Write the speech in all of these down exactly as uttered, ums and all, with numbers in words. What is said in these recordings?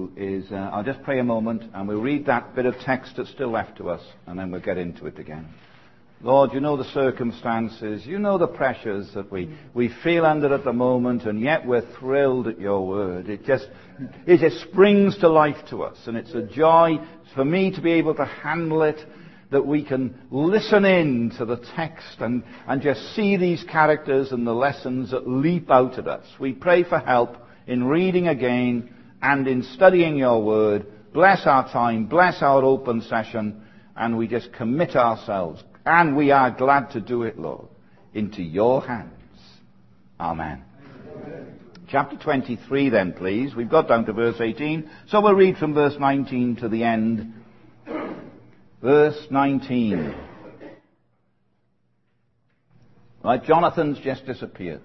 do is uh, I'll just pray a moment and we'll read that bit of text that's still left to us and then we'll get into it again. Lord, you know the circumstances, you know the pressures that we, we feel under at the moment, and yet we're thrilled at your word. It just, it just springs to life to us, and it's a joy for me to be able to handle it, that we can listen in to the text and, and just see these characters and the lessons that leap out at us. We pray for help in reading again and in studying your word. Bless our time, bless our open session, and we just commit ourselves. And we are glad to do it, Lord, into your hands. Amen. Amen. Chapter twenty-three then, please. We've got down to verse eighteen, so we'll read from verse nineteen to the end. Verse nineteen. Right, Jonathan's just disappeared.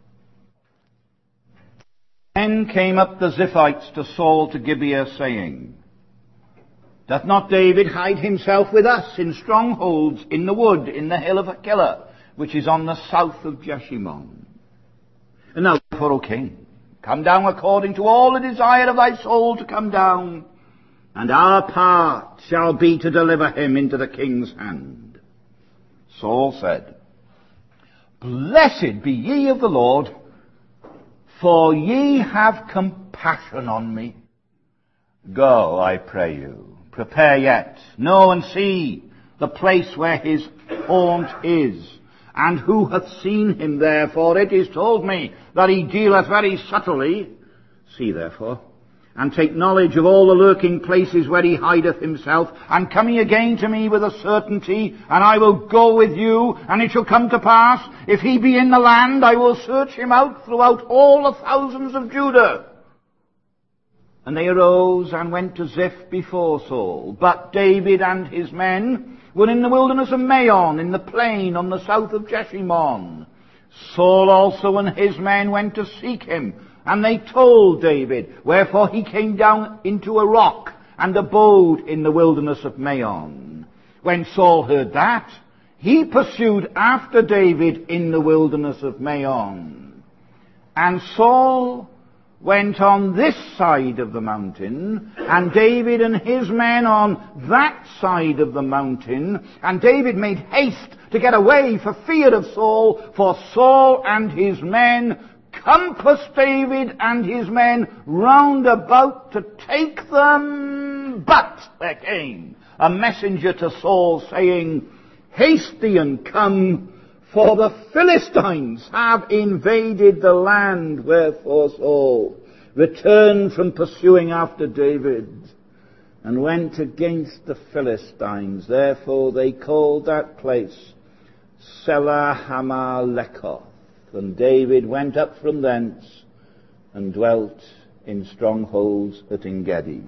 Then came up the Ziphites to Saul to Gibeah, saying, Doth not David hide himself with us in strongholds in the wood, in the hill of Hachilah, which is on the south of Jeshimon? And now, therefore, O king, come down according to all the desire of thy soul to come down, and our part shall be to deliver him into the king's hand. Saul said, Blessed be ye of the Lord, for ye have compassion on me. Go, I pray you. Prepare yet, know and see the place where his haunt is, and who hath seen him there, for it is told me that he dealeth very subtly. See therefore, and take knowledge of all the lurking places where he hideth himself, and come ye again to me with a certainty, and I will go with you, and it shall come to pass, if he be in the land, I will search him out throughout all the thousands of Judah. And they arose and went to Ziph before Saul. But David and his men were in the wilderness of Maon, in the plain on the south of Jeshimon. Saul also and his men went to seek him, and they told David, wherefore he came down into a rock and abode in the wilderness of Maon. When Saul heard that, he pursued after David in the wilderness of Maon. And Saul went on this side of the mountain, and David and his men on that side of the mountain. And David made haste to get away for fear of Saul, for Saul and his men compassed David and his men round about to take them. But there came a messenger to Saul, saying, Haste thee and come, for the Philistines have invaded the land. Wherefore Saul returned from pursuing after David and went against the Philistines. Therefore they called that place Selah Hamalekoth. And David went up from thence and dwelt in strongholds at En-gedi.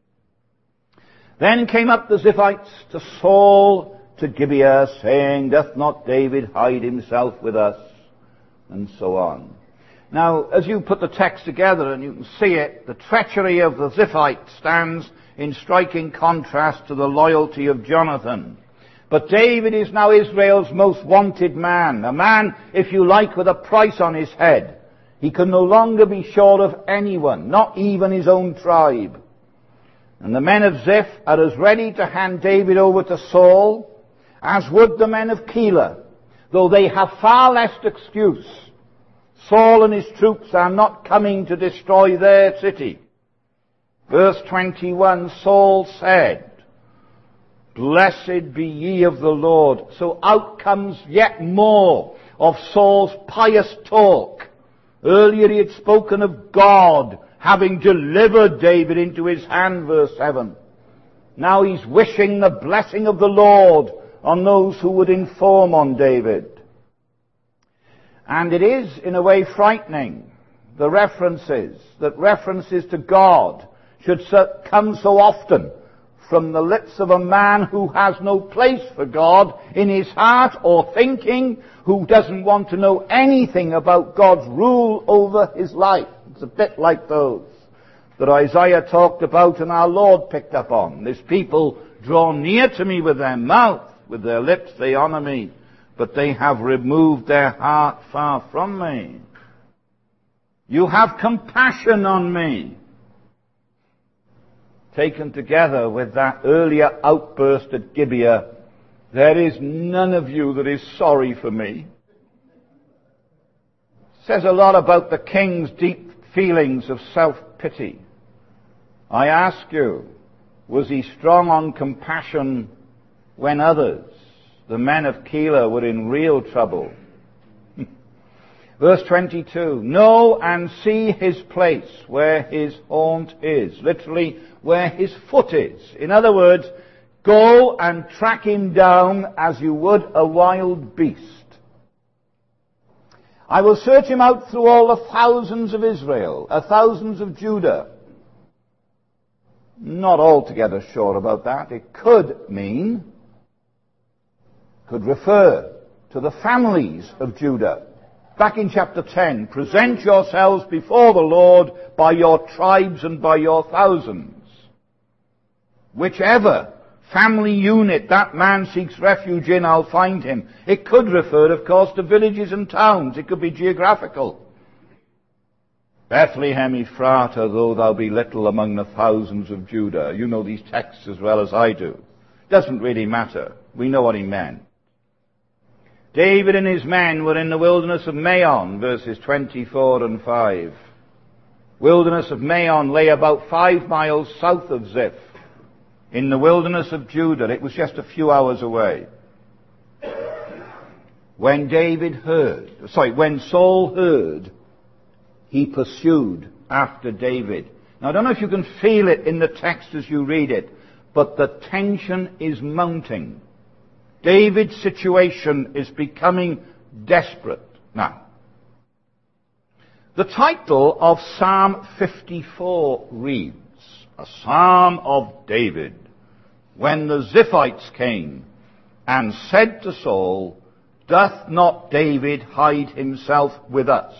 Then came up the Ziphites to Saul to Gibeah, saying, Doth not David hide himself with us? And so on. Now, as you put the text together and you can see it, the treachery of the Ziphites stands in striking contrast to the loyalty of Jonathan. But David is now Israel's most wanted man, a man, if you like, with a price on his head. He can no longer be sure of anyone, not even his own tribe. And the men of Ziph are as ready to hand David over to Saul as would the men of Keilah, though they have far less excuse. Saul and his troops are not coming to destroy their city. Verse twenty-one, Saul said, Blessed be ye of the Lord. So out comes yet more of Saul's pious talk. Earlier he had spoken of God having delivered David into his hand, verse seven. Now he's wishing the blessing of the Lord on those who would inform on David. And it is, in a way, frightening, the references, that references to God should come so often from the lips of a man who has no place for God in his heart or thinking, who doesn't want to know anything about God's rule over his life. It's a bit like those that Isaiah talked about and our Lord picked up on. This people draw near to me with their mouth, with their lips they honor me, but they have removed their heart far from me. You have compassion on me. taken together with that earlier outburst at Gibeah, there is none of you that is sorry for me. Says a lot about the king's deep feelings of self-pity. I ask you, was he strong on compassion when others, the men of Keilah, were in real trouble? Verse twenty-two, know and see his place where his haunt is. Literally, where his foot is. In other words, go and track him down as you would a wild beast. I will search him out through all the thousands of Israel, uh, thousands of Judah. Not altogether sure about that. It could mean, could refer to the families of Judah. Back in chapter ten, present yourselves before the Lord by your tribes and by your thousands. Whichever family unit that man seeks refuge in, I'll find him. It could refer, of course, to villages and towns. It could be geographical. Bethlehem Ephratah, though thou be little among the thousands of Judah. You know these texts as well as I do. Doesn't really matter. We know what he meant. David and his men were in the wilderness of Maon, verses twenty-four and five. Wilderness of Maon lay about five miles south of Ziph. In the wilderness of Judah, it was just a few hours away. When David heard, sorry, when Saul heard, he pursued after David. Now I don't know if you can feel it in the text as you read it, but the tension is mounting. David's situation is becoming desperate now. The title of Psalm fifty-four reads, a psalm of David, when the Ziphites came and said to Saul, doth not David hide himself with us?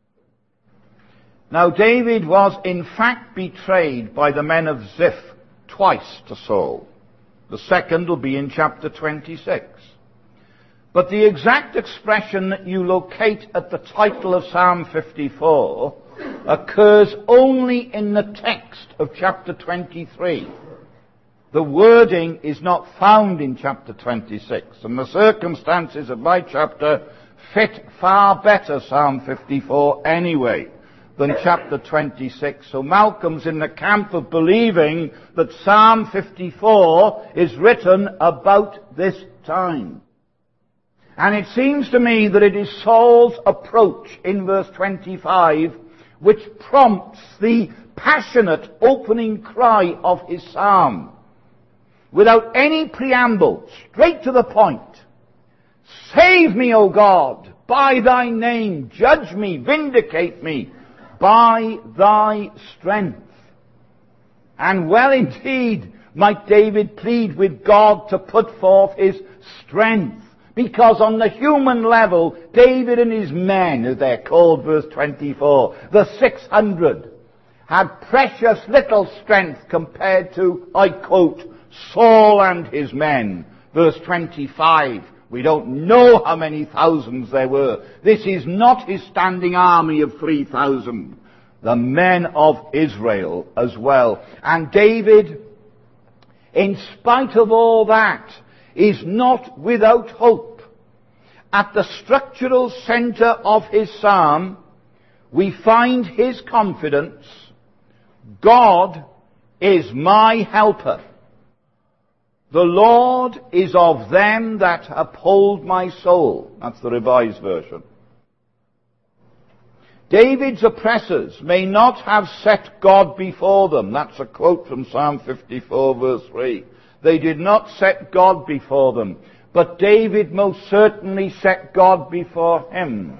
Now David was in fact betrayed by the men of Ziph twice to Saul. The second will be in chapter twenty-six. But the exact expression that you locate at the title of Psalm fifty-four occurs only in the text of chapter twenty-three. The wording is not found in chapter twenty-six, and the circumstances of my chapter fit far better Psalm fifty-four anyway than chapter twenty-six. So Malcolm's in the camp of believing that Psalm fifty-four is written about this time. And it seems to me that it is Saul's approach in verse twenty-five which prompts the passionate opening cry of his psalm. Without any preamble, straight to the point. Save me, O God, by thy name. Judge me, vindicate me by thy strength. And well indeed might David plead with God to put forth his strength. Because on the human level, David and his men, as they're called, verse twenty-four, the six hundred, had precious little strength compared to, I quote, Saul and his men. Verse twenty-five, we don't know how many thousands there were. This is not his standing army of three thousand. The men of Israel as well. And David, in spite of all that, is not without hope. At the structural center of his psalm, we find his confidence. God is my helper. The Lord is of them that uphold my soul. That's the Revised Version. David's oppressors may not have set God before them. That's a quote from Psalm fifty-four, verse three. They did not set God before them. But David most certainly set God before him.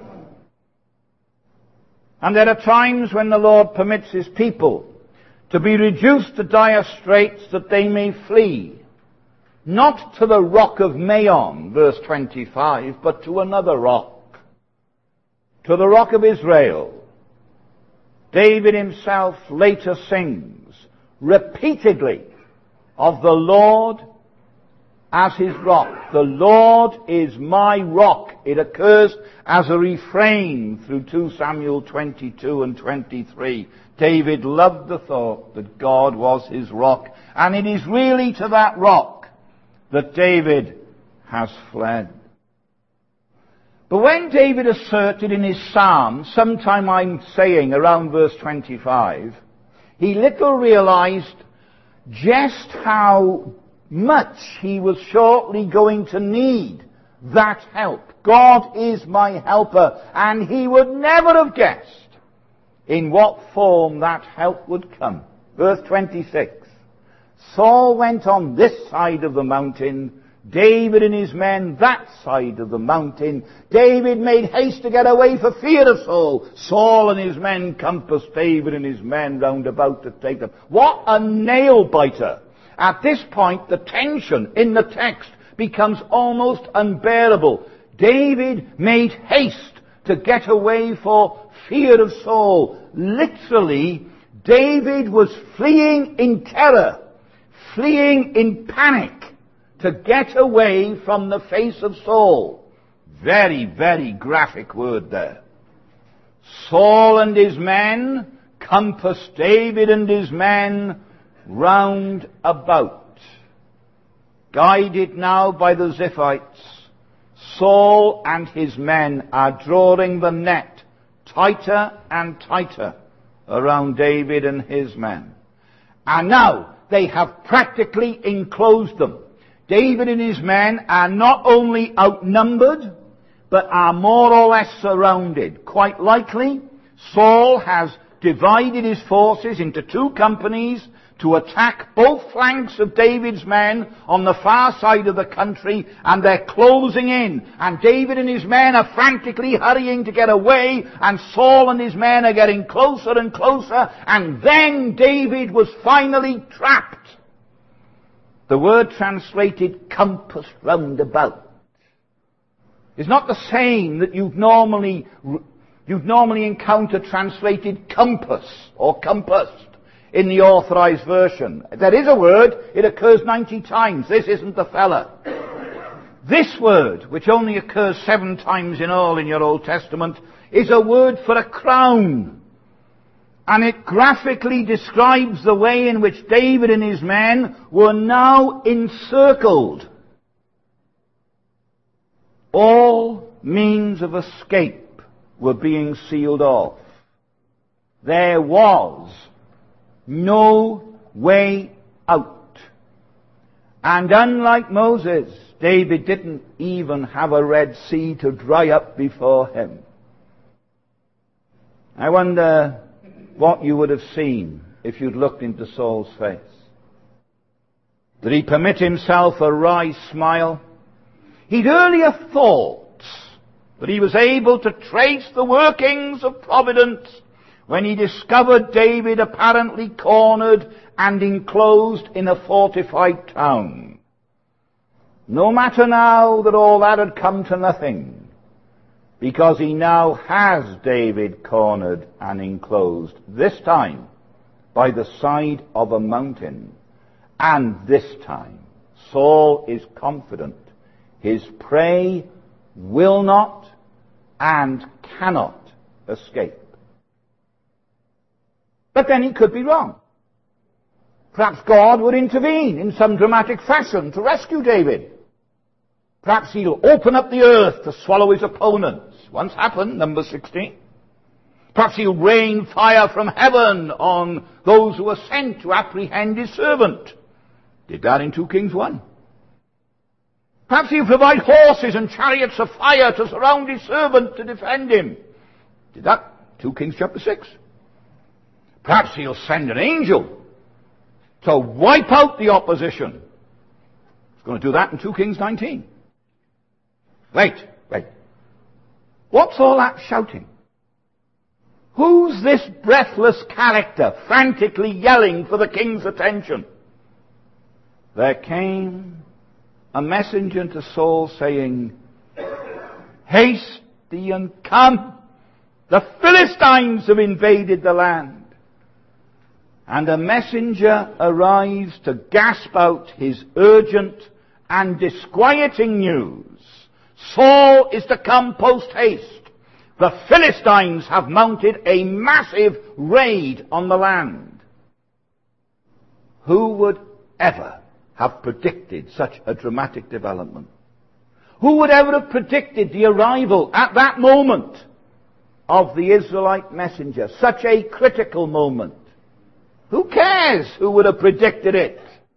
And there are times when the Lord permits his people to be reduced to dire straits that they may flee. Not to the rock of Maon, verse twenty-five, but to another rock. To the rock of Israel. David himself later sings repeatedly of the Lord as his rock. The Lord is my rock. It occurs as a refrain through two Samuel twenty-two and twenty-three. David loved the thought that God was his rock, and it is really to that rock that David has fled. But when David asserted in his psalm, sometime I'm saying around verse twenty-five, he little realized just how much he was shortly going to need that help. God is my helper, and he would never have guessed in what form that help would come. Verse twenty-six. Saul went on this side of the mountain, David and his men that side of the mountain. David made haste to get away for fear of Saul. Saul and his men compassed David and his men round about to take them. What a nail-biter! At this point, the tension in the text becomes almost unbearable. David made haste to get away for fear of Saul. Literally, David was fleeing in terror, fleeing in panic to get away from the face of Saul. Very, very graphic word there. Saul and his men compassed David and his men round about. Guided now by the Ziphites, Saul and his men are drawing the net tighter and tighter around David and his men. And now they have practically enclosed them. David and his men are not only outnumbered, but are more or less surrounded. Quite likely, Saul has divided his forces into two companies to attack both flanks of David's men on the far side of the country, and they're closing in. And David and his men are frantically hurrying to get away, and Saul and his men are getting closer and closer, and then David was finally trapped. The word translated compassed round about is not the same that you'd normally, you'd normally encounter translated compass or compassed in the Authorized Version. There is a word, it occurs ninety times. This isn't the fella. This word, which only occurs seven times in all in your Old Testament, is a word for a crown. And it graphically describes the way in which David and his men were now encircled. All means of escape were being sealed off. There was no way out. And unlike Moses, David didn't even have a Red Sea to dry up before him. I wonder what you would have seen if you'd looked into Saul's face. Did he permit himself a wry smile? He'd earlier thought that he was able to trace the workings of providence when he discovered David apparently cornered and enclosed in a fortified town. No matter now that all that had come to nothing, because he now has David cornered and enclosed, this time by the side of a mountain. And this time, Saul is confident his prey will not and cannot escape. But then he could be wrong. Perhaps God would intervene in some dramatic fashion to rescue David. Perhaps he'll open up the earth to swallow his opponents. Once happened, number sixteen. Perhaps he'll rain fire from heaven on those who are sent to apprehend his servant. Did that in two Kings one. Perhaps he'll provide horses and chariots of fire to surround his servant to defend him. Did that two Kings chapter six. Perhaps he'll send an angel to wipe out the opposition. He's going to do that in two Kings nineteen. Wait, wait. What's all that shouting? Who's this breathless character frantically yelling for the king's attention? There came a messenger to Saul saying, "Haste thee and come. The Philistines have invaded the land." And a messenger arrives to gasp out his urgent and disquieting news. Saul is to come post haste. The Philistines have mounted a massive raid on the land. Who would ever have predicted such a dramatic development? Who would ever have predicted the arrival at that moment of the Israelite messenger? Such a critical moment. Who cares who would have predicted it?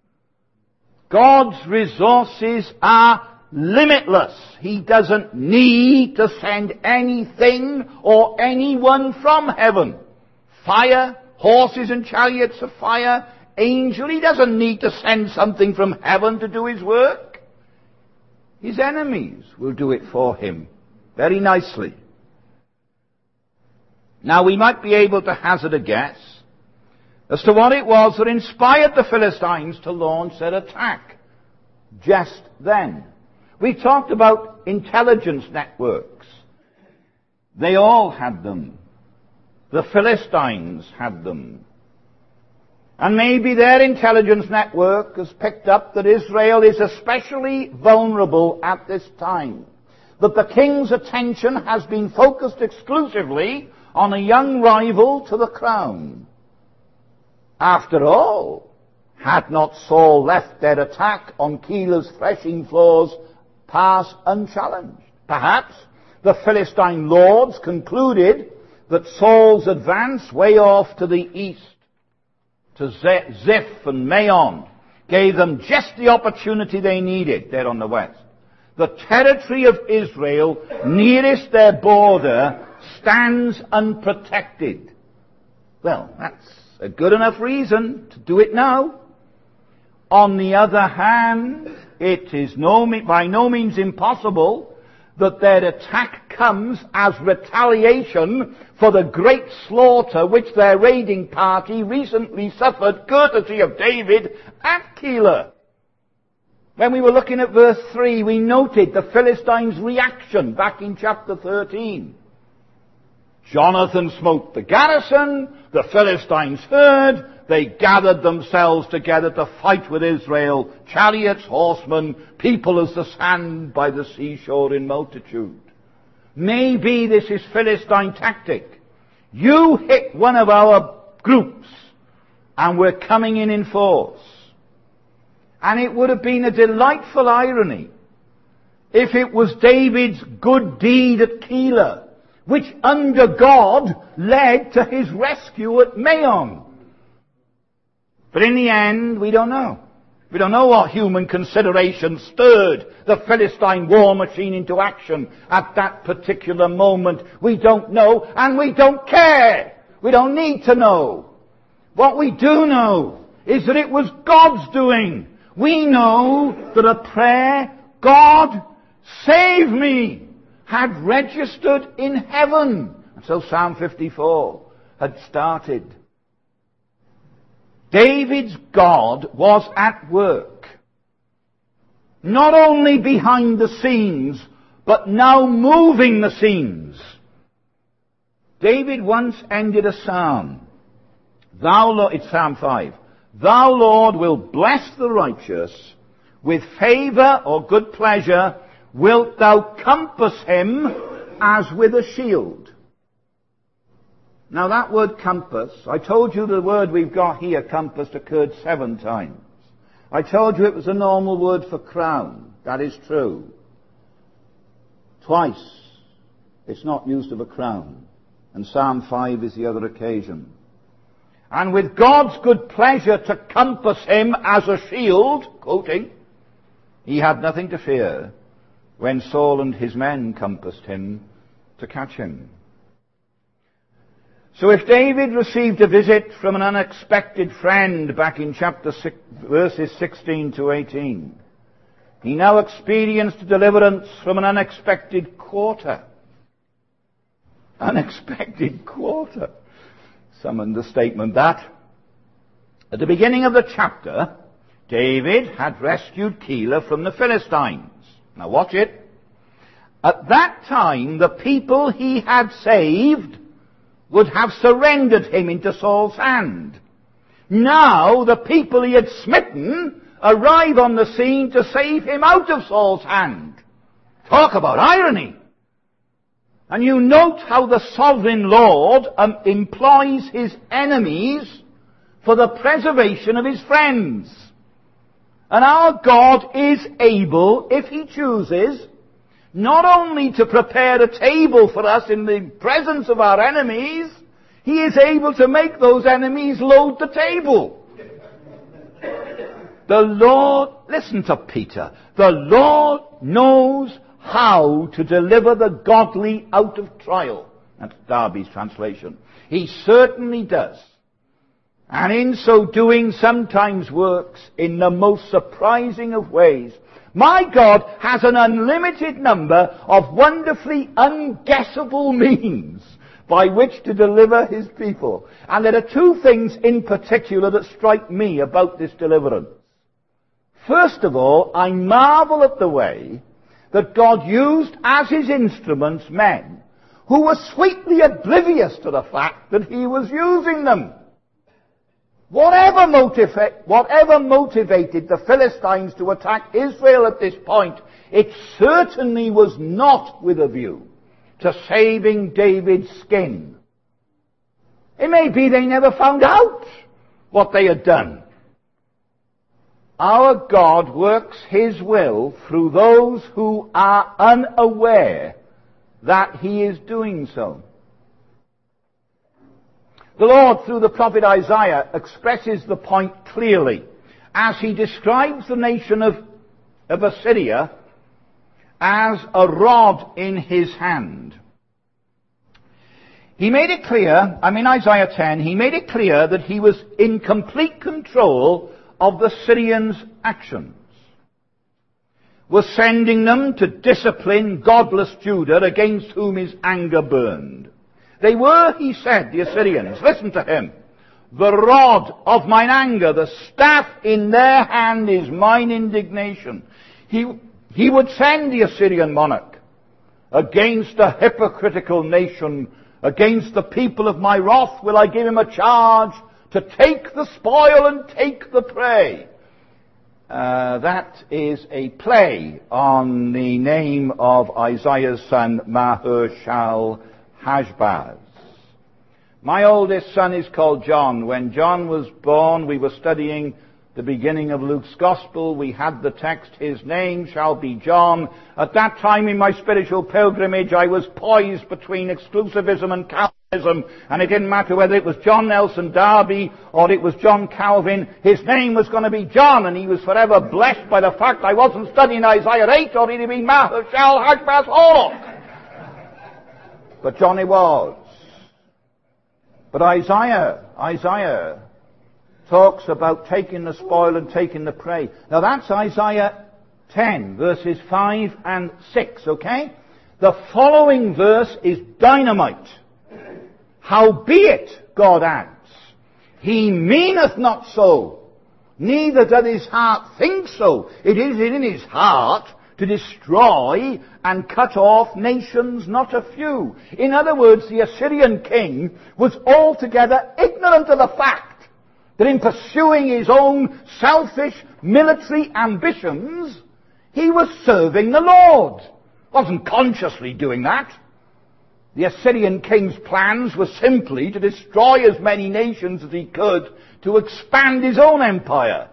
God's resources are limitless. He doesn't need to send anything or anyone from heaven. Fire, horses and chariots of fire, angel. He doesn't need to send something from heaven to do his work. His enemies will do it for him very nicely. Now we might be able to hazard a guess as to what it was that inspired the Philistines to launch their attack just then. We talked about intelligence networks. They all had them. The Philistines had them. And maybe their intelligence network has picked up that Israel is especially vulnerable at this time. That the king's attention has been focused exclusively on a young rival to the crown. After all, had not Saul left their attack on Keilah's threshing floors pass unchallenged? Perhaps the Philistine lords concluded that Saul's advance way off to the east, to Ziph and Maon, gave them just the opportunity they needed there on the west. The territory of Israel nearest their border stands unprotected. Well, that's a good enough reason to do it now. On the other hand, it is no, by no means impossible that their attack comes as retaliation for the great slaughter which their raiding party recently suffered courtesy of David at Keilah. When we were looking at verse three, we noted the Philistines' reaction back in chapter thirteen. Jonathan smote the garrison, the Philistines heard, they gathered themselves together to fight with Israel, chariots, horsemen, people as the sand by the seashore in multitude. Maybe this is Philistine tactic. You hit one of our groups, and we're coming in in force. And it would have been a delightful irony if it was David's good deed at Keilah, which under God led to his rescue at Maon. But in the end, we don't know. We don't know what human consideration stirred the Philistine war machine into action at that particular moment. We don't know, and we don't care. We don't need to know. What we do know is that it was God's doing. We know that a prayer, God, save me, had registered in heaven. And so Psalm fifty-four had started. David's God was at work, not only behind the scenes, but now moving the scenes. David once ended a psalm. Thou, Lord, it's Psalm five. Thou, Lord, will bless the righteous. With favor or good pleasure wilt thou compass him as with a shield. Now that word compass, I told you the word we've got here, compass, occurred seven times. I told you it was a normal word for crown. That is true. Twice it's not used of a crown. And Psalm five is the other occasion. And with God's good pleasure to compass him as a shield, quoting, he had nothing to fear when Saul and his men compassed him to catch him. So if David received a visit from an unexpected friend back in chapter six, verses sixteen to eighteen, he now experienced deliverance from an unexpected quarter. Unexpected quarter. Some understatement that. At the beginning of the chapter, David had rescued Keilah from the Philistines. Now watch it. At that time, the people he had saved would have surrendered him into Saul's hand. Now, the people he had smitten arrive on the scene to save him out of Saul's hand. Talk about irony. And you note how the sovereign Lord um, employs his enemies for the preservation of his friends. And our God is able, if he chooses, not only to prepare a table for us in the presence of our enemies, he is able to make those enemies load the table. The Lord, listen to Peter, the Lord knows how to deliver the godly out of trial. That's Darby's translation. He certainly does. And in so doing sometimes works in the most surprising of ways. My God has an unlimited number of wonderfully unguessable means by which to deliver his people. And there are two things in particular that strike me about this deliverance. First of all, I marvel at the way that God used as his instruments men who were sweetly oblivious to the fact that he was using them. Whatever, motiva- whatever motivated the Philistines to attack Israel at this point, it certainly was not with a view to saving David's skin. It may be they never found out what they had done. Our God works his will through those who are unaware that he is doing so. The Lord, through the prophet Isaiah, expresses the point clearly as he describes the nation of, of Assyria as a rod in his hand. He made it clear, I mean Isaiah ten, he made it clear that he was in complete control of the Syrians' actions, was sending them to discipline godless Judah against whom his anger burned. They were, he said, the Assyrians, listen to him, the rod of mine anger, the staff in their hand is mine indignation. He, he would send the Assyrian monarch against a hypocritical nation, against the people of my wrath will I give him a charge to take the spoil and take the prey. Uh, that is a play on the name of Isaiah's son, Maher-shalal Hashbaz. My oldest son is called John. When John was born, we were studying the beginning of Luke's Gospel. We had the text, his name shall be John. At that time in my spiritual pilgrimage, I was poised between exclusivism and Calvinism, and it didn't matter whether it was John Nelson Darby or it was John Calvin. His name was going to be John, and he was forever blessed by the fact I wasn't studying Isaiah eight, or he'd have been Maher-shalal Hashbaz Hawk. But John it was. But Isaiah, Isaiah talks about taking the spoil and taking the prey. Now that's Isaiah ten, verses five and six, okay? The following verse is dynamite. Howbeit, God adds, he meaneth not so, neither doth his heart think so. It is in his heart to destroy and cut off nations, not a few. In other words, the Assyrian king was altogether ignorant of the fact that in pursuing his own selfish military ambitions, he was serving the Lord. Wasn't consciously doing that. The Assyrian king's plans were simply to destroy as many nations as he could to expand his own empire.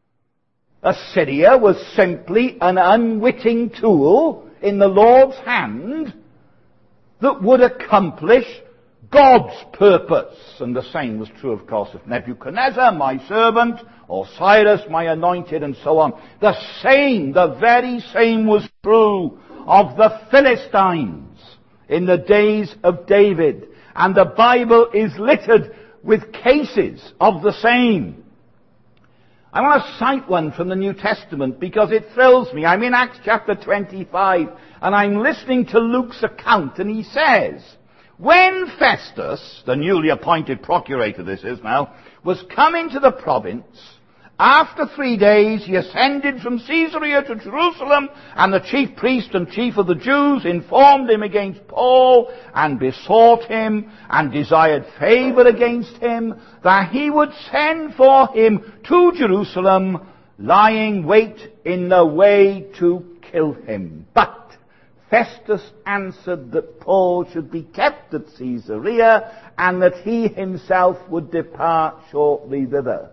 Assyria was simply an unwitting tool in the Lord's hand that would accomplish God's purpose. And the same was true, of course, of Nebuchadnezzar, my servant, or Cyrus, my anointed, and so on. The same, the very same was true of the Philistines in the days of David. And the Bible is littered with cases of the same. I want to cite one from the New Testament because it thrills me. I'm in Acts chapter twenty-five, and I'm listening to Luke's account, and he says, when Festus, the newly appointed procurator this is now, was come into the province, after three days he ascended from Caesarea to Jerusalem, and the chief priest and chief of the Jews informed him against Paul, and besought him, and desired favor against him, that he would send for him to Jerusalem, lying wait in the way to kill him. But Festus answered that Paul should be kept at Caesarea, and that he himself would depart shortly thither.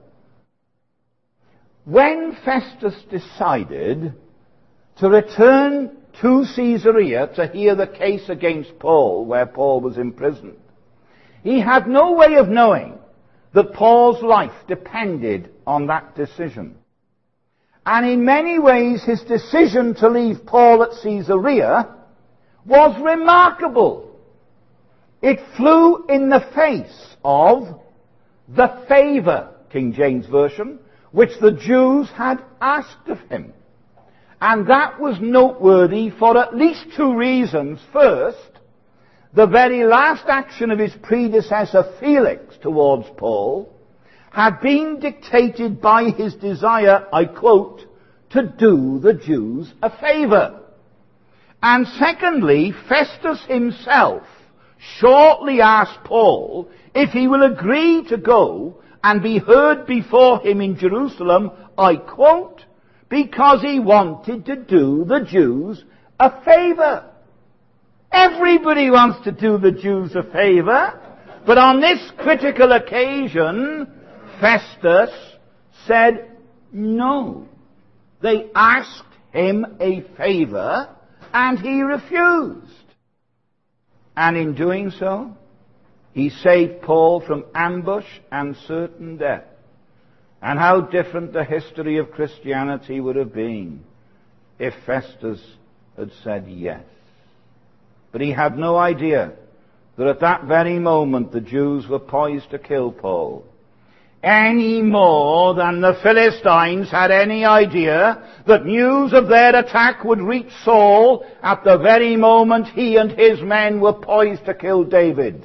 When Festus decided to return to Caesarea to hear the case against Paul, where Paul was imprisoned, he had no way of knowing that Paul's life depended on that decision. And in many ways, his decision to leave Paul at Caesarea was remarkable. It flew in the face of the favor, King James Version, which the Jews had asked of him. And that was noteworthy for at least two reasons. First, the very last action of his predecessor Felix towards Paul had been dictated by his desire, I quote, to do the Jews a favor. And secondly, Festus himself shortly asked Paul if he will agree to go and be heard before him in Jerusalem, I quote, because he wanted to do the Jews a favor. Everybody wants to do the Jews a favor, but on this critical occasion, Festus said no. They asked him a favor, and he refused. And in doing so, he saved Paul from ambush and certain death. And how different the history of Christianity would have been if Festus had said yes. But he had no idea that at that very moment the Jews were poised to kill Paul, any more than the Philistines had any idea that news of their attack would reach Saul at the very moment he and his men were poised to kill David.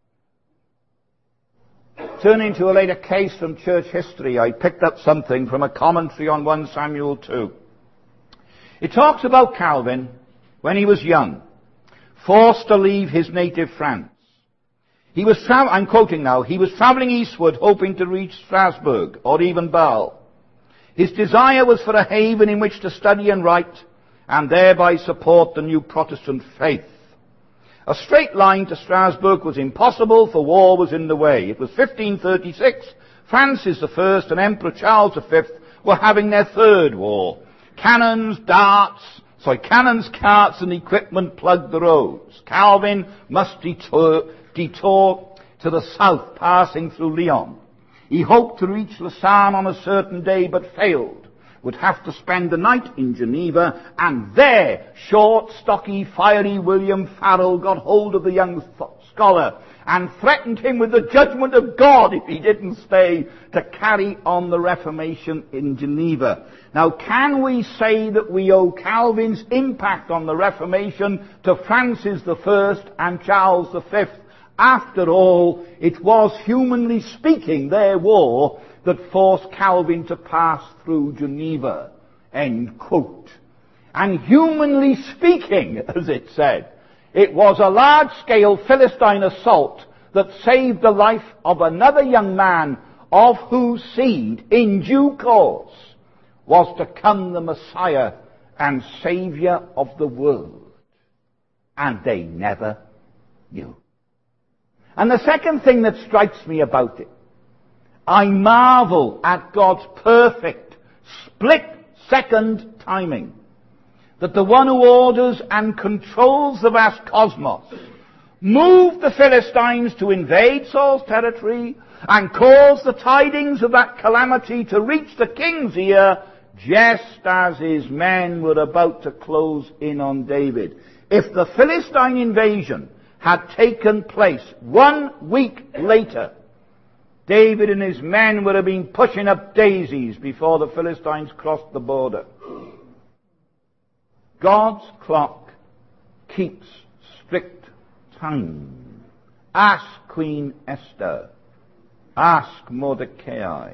Turning to a later case from church history, I picked up something from a commentary on First Samuel two. It talks about Calvin when he was young, forced to leave his native France. He was, tra- I'm quoting now, he was traveling eastward hoping to reach Strasbourg or even Bâle. His desire was for a haven in which to study and write and thereby support the new Protestant faith. A straight line to Strasbourg was impossible, for war was in the way. It was fifteen thirty-six. Francis the First and Emperor Charles the Fifth were having their third war. Cannons, darts, sorry, cannons, carts and equipment plugged the roads. Calvin must detour, detour to the south, passing through Lyon. He hoped to reach Lausanne on a certain day, but failed. Would have to spend the night in Geneva, and there, short, stocky, fiery William Farel got hold of the young scholar and threatened him with the judgment of God if he didn't stay to carry on the Reformation in Geneva. Now, can we say that we owe Calvin's impact on the Reformation to Francis the First and Charles the Fifth? After all, it was, humanly speaking, their war that forced Calvin to pass through Geneva. End quote. And humanly speaking, as it said, it was a large-scale Philistine assault that saved the life of another young man of whose seed, in due course, was to come the Messiah and Saviour of the world. And they never knew. And the second thing that strikes me about it, I marvel at God's perfect, split-second timing. That the one who orders and controls the vast cosmos moved the Philistines to invade Saul's territory and caused the tidings of that calamity to reach the king's ear just as his men were about to close in on David. If the Philistine invasion had taken place one week later, David and his men would have been pushing up daisies before the Philistines crossed the border. God's clock keeps strict time. Ask Queen Esther. Ask Mordecai.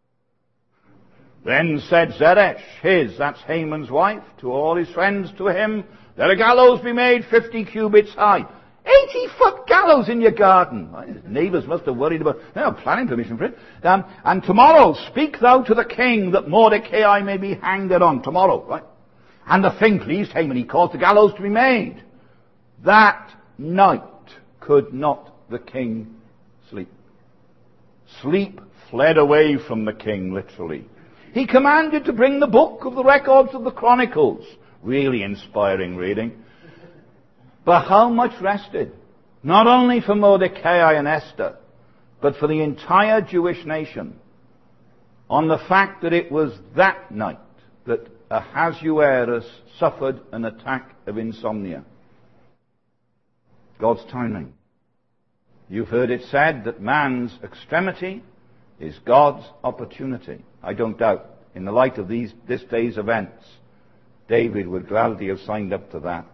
Then said Zeresh, his, that's Haman's wife, to all his friends to him, let a gallows be made fifty cubits high. eighty-foot gallows in your garden. His neighbours must have worried about, they were planning permission for it. Um, and tomorrow speak thou to the king that Mordecai may be hanged thereon. Tomorrow, right? And the thing pleased Haman. He caused the gallows to be made. That night could not the king sleep. Sleep fled away from the king, literally. He commanded to bring the book of the records of the Chronicles. Really inspiring reading. But how much rested? Not only for Mordecai and Esther, but for the entire Jewish nation, on the fact that it was that night that Ahasuerus suffered an attack of insomnia. God's timing. You've heard it said that man's extremity is God's opportunity. I don't doubt, in the light of these this day's events, David would gladly have signed up to that.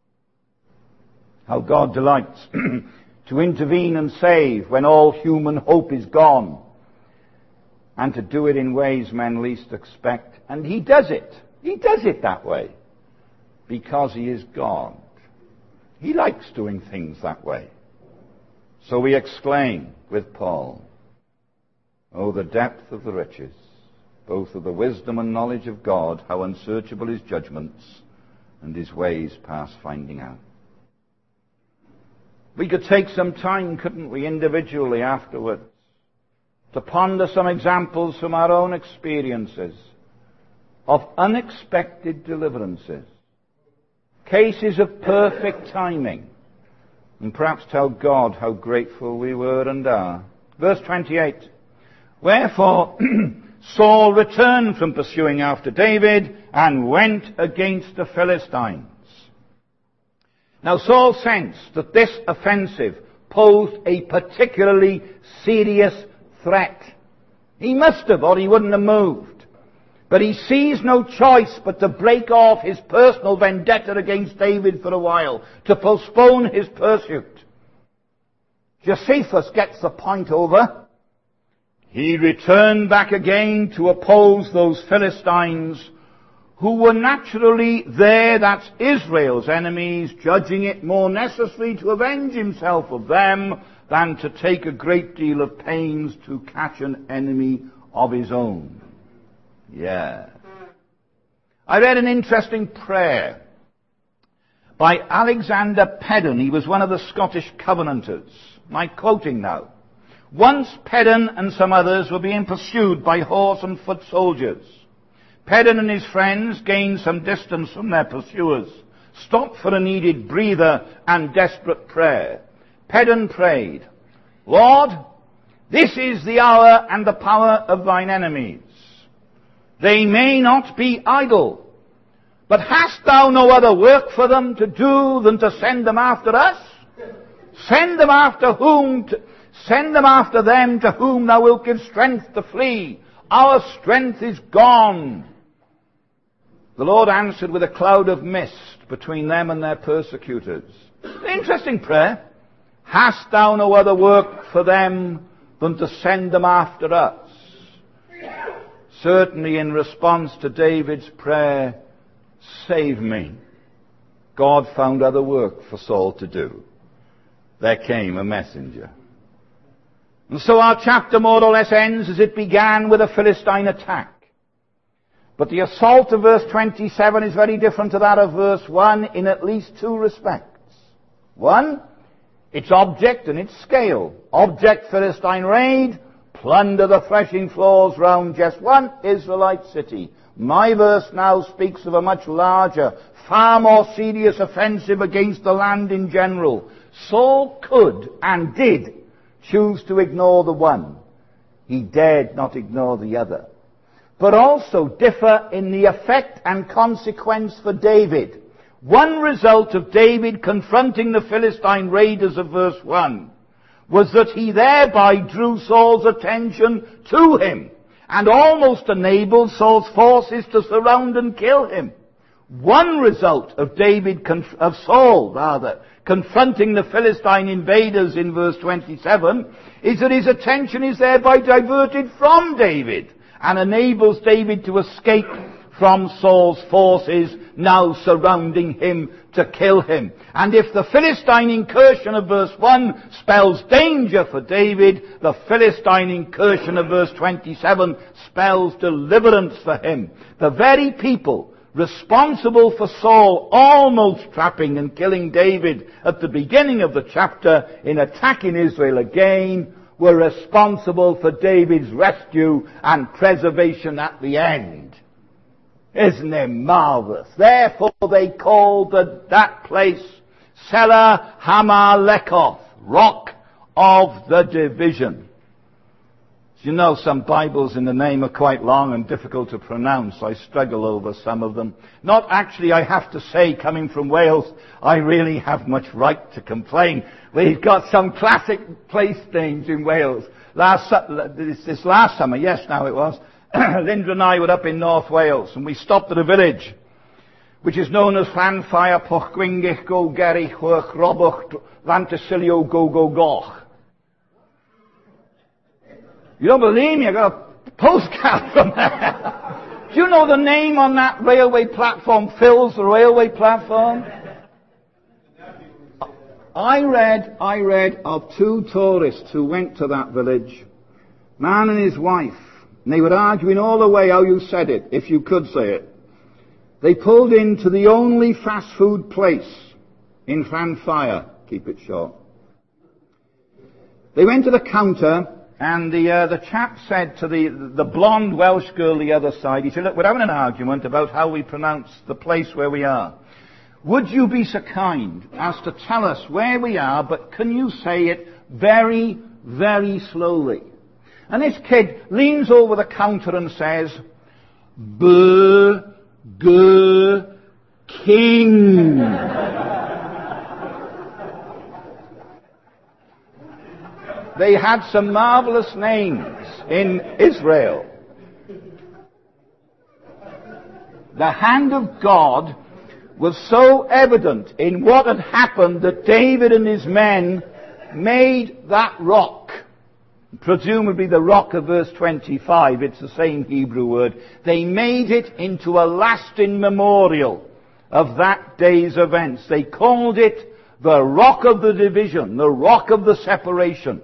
How God delights to intervene and save when all human hope is gone, and to do it in ways men least expect. And he does it. He does it that way because he is God. He likes doing things that way. So we exclaim with Paul, "Oh, the depth of the riches, both of the wisdom and knowledge of God, how unsearchable his judgments and his ways past finding out." We could take some time, couldn't we, individually afterwards, to ponder some examples from our own experiences of unexpected deliverances, cases of perfect timing, and perhaps tell God how grateful we were and are. Verse twenty-eight. Wherefore Saul returned from pursuing after David and went against the Philistines. Now Saul sensed that this offensive posed a particularly serious threat. He must have, or he wouldn't have moved. But he sees no choice but to break off his personal vendetta against David for a while, to postpone his pursuit. Josephus gets the point over. He returned back again to oppose those Philistines who were naturally there, that's Israel's enemies, judging it more necessary to avenge himself of them than to take a great deal of pains to catch an enemy of his own. Yeah. I read an interesting prayer by Alexander Pedden. He was one of the Scottish Covenanters. I'm quoting now. Once Pedden and some others were being pursued by horse and foot soldiers. Pedden and his friends gained some distance from their pursuers, stopped for a needed breather and desperate prayer. Pedden prayed, "Lord, this is the hour and the power of thine enemies. They may not be idle, but hast thou no other work for them to do than to send them after us? Send them after whom, to, send them after them to whom thou wilt give strength to flee. Our strength is gone." The Lord answered with a cloud of mist between them and their persecutors. Interesting prayer. Hast thou no other work for them than to send them after us? Certainly in response to David's prayer, "Save me," God found other work for Saul to do. There came a messenger. And so our chapter more or less ends as it began, with a Philistine attack. But the assault of verse twenty-seven is very different to that of verse one in at least two respects. One, its object and its scale. Object, Philistine raid, plunder the threshing floors round just one Israelite city. My verse now speaks of a much larger, far more serious offensive against the land in general. Saul could and did choose to ignore the one. He dared not ignore the other. But also differ in the effect and consequence for David. One result of David confronting the Philistine raiders of verse one was that he thereby drew Saul's attention to him and almost enabled Saul's forces to surround and kill him. One result of David, conf- of Saul rather, confronting the Philistine invaders in verse twenty-seven is that his attention is thereby diverted from David and enables David to escape from Saul's forces now surrounding him to kill him. And if the Philistine incursion of verse one spells danger for David, the Philistine incursion of verse twenty-seven spells deliverance for him. The very people responsible for Saul almost trapping and killing David at the beginning of the chapter in attacking Israel again were responsible for David's rescue and preservation at the end. Isn't it marvelous? Therefore they called the, that place Selah Hamalekoth, Rock of the Division. You know, some Bibles in the name are quite long and difficult to pronounce. I struggle over some of them. Not actually, I have to say, coming from Wales, I really have much right to complain. We've got some classic place names in Wales. Last, this, this last summer, yes, now it was, Linda and I were up in North Wales, and we stopped at a village, which is known as Llanffair Porchgwingich Go Gerich Hwch Robuch Lantysilio Go Go Goch. You don't believe me? I got a postcard from there. Do you know the name on that railway platform fills the railway platform? I read, I read of two tourists who went to that village, man and his wife, and they were arguing all the way how you said it, if you could say it. They pulled into the only fast food place in Llanffair, keep it short. They went to the counter, and the uh, the chap said to the the blonde Welsh girl the other side, he said, look, we're having an argument about how we pronounce the place where we are. Would you be so kind as to tell us where we are, but can you say it very, very slowly? And this kid leans over the counter and says, Burger King. They had some marvelous names in Israel. The hand of God was so evident in what had happened that David and his men made that rock, presumably the rock of verse twenty-five, it's the same Hebrew word, they made it into a lasting memorial of that day's events. They called it the Rock of the Division, the Rock of the Separation.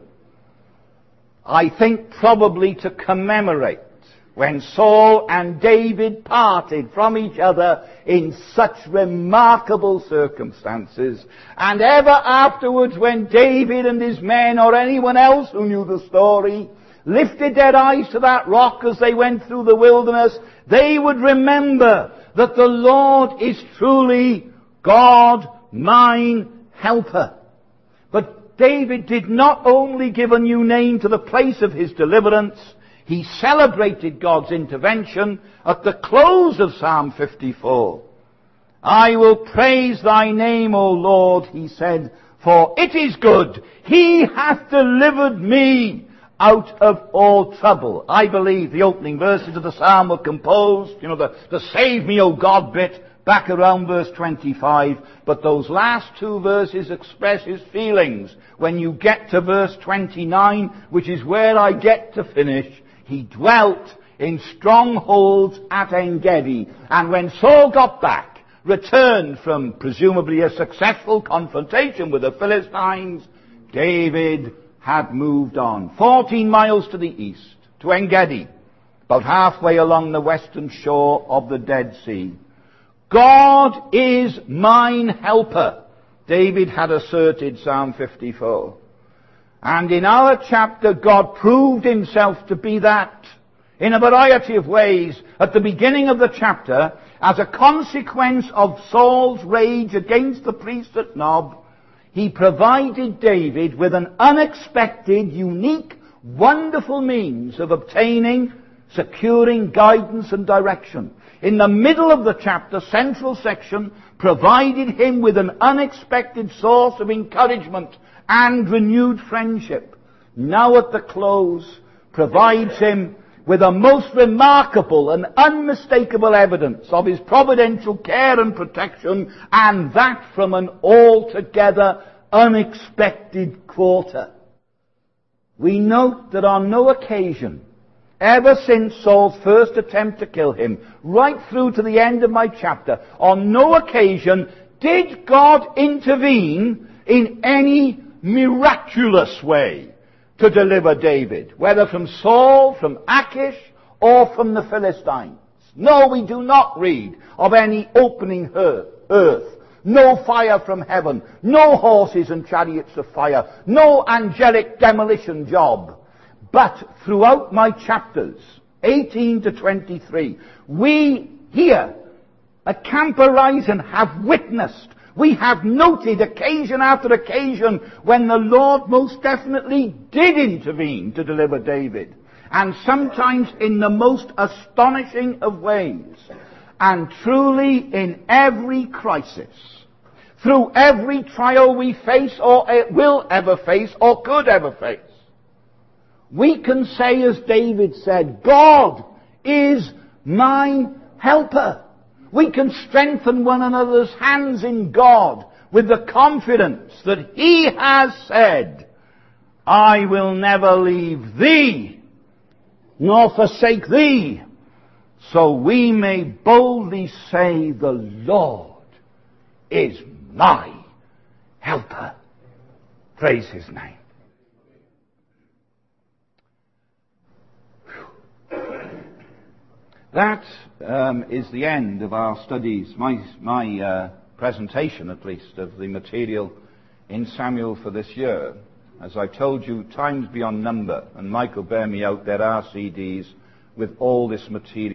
I think probably to commemorate when Saul and David parted from each other in such remarkable circumstances. And ever afterwards, when David and his men, or anyone else who knew the story, lifted their eyes to that rock as they went through the wilderness, they would remember that the Lord is truly God, mine helper. But David did not only give a new name to the place of his deliverance, he celebrated God's intervention at the close of Psalm fifty-four. I will praise thy name, O Lord, he said, for it is good. He hath delivered me out of all trouble. I believe the opening verses of the psalm were composed, you know, the, the save me, O God bit, back around verse twenty-five. But those last two verses express his feelings. When you get to verse twenty-nine, which is where I get to finish, he dwelt in strongholds at En-gedi. And when Saul got back, returned from presumably a successful confrontation with the Philistines, David had moved on. Fourteen miles to the east, to En-gedi, about halfway along the western shore of the Dead Sea. God is mine helper, David had asserted, Psalm fifty-four. And in our chapter, God proved himself to be that in a variety of ways. At the beginning of the chapter, as a consequence of Saul's rage against the priest at Nob, he provided David with an unexpected, unique, wonderful means of obtaining, securing guidance and direction. In the middle of the chapter, central section, provided him with an unexpected source of encouragement and renewed friendship. Now at the close, provides him with a most remarkable and unmistakable evidence of his providential care and protection, and that from an altogether unexpected quarter. We note that on no occasion, ever since Saul's first attempt to kill him, right through to the end of my chapter, on no occasion did God intervene in any miraculous way to deliver David, whether from Saul, from Achish, or from the Philistines. No, we do not read of any opening earth, no fire from heaven, no horses and chariots of fire, no angelic demolition job. But throughout my chapters, eighteen to twenty-three, we here at Camp Horizon have witnessed, we have noted occasion after occasion when the Lord most definitely did intervene to deliver David. And sometimes in the most astonishing of ways. And truly in every crisis, through every trial we face or will ever face or could ever face, we can say as David said, God is mine helper. We can strengthen one another's hands in God with the confidence that He has said, I will never leave thee nor forsake thee. So we may boldly say, the Lord is my helper. Praise His name. That um, is the end of our studies, my, my uh, presentation at least, of the material in Samuel for this year. As I told you, times beyond number, and Michael bear me out, there are C Ds with all this material.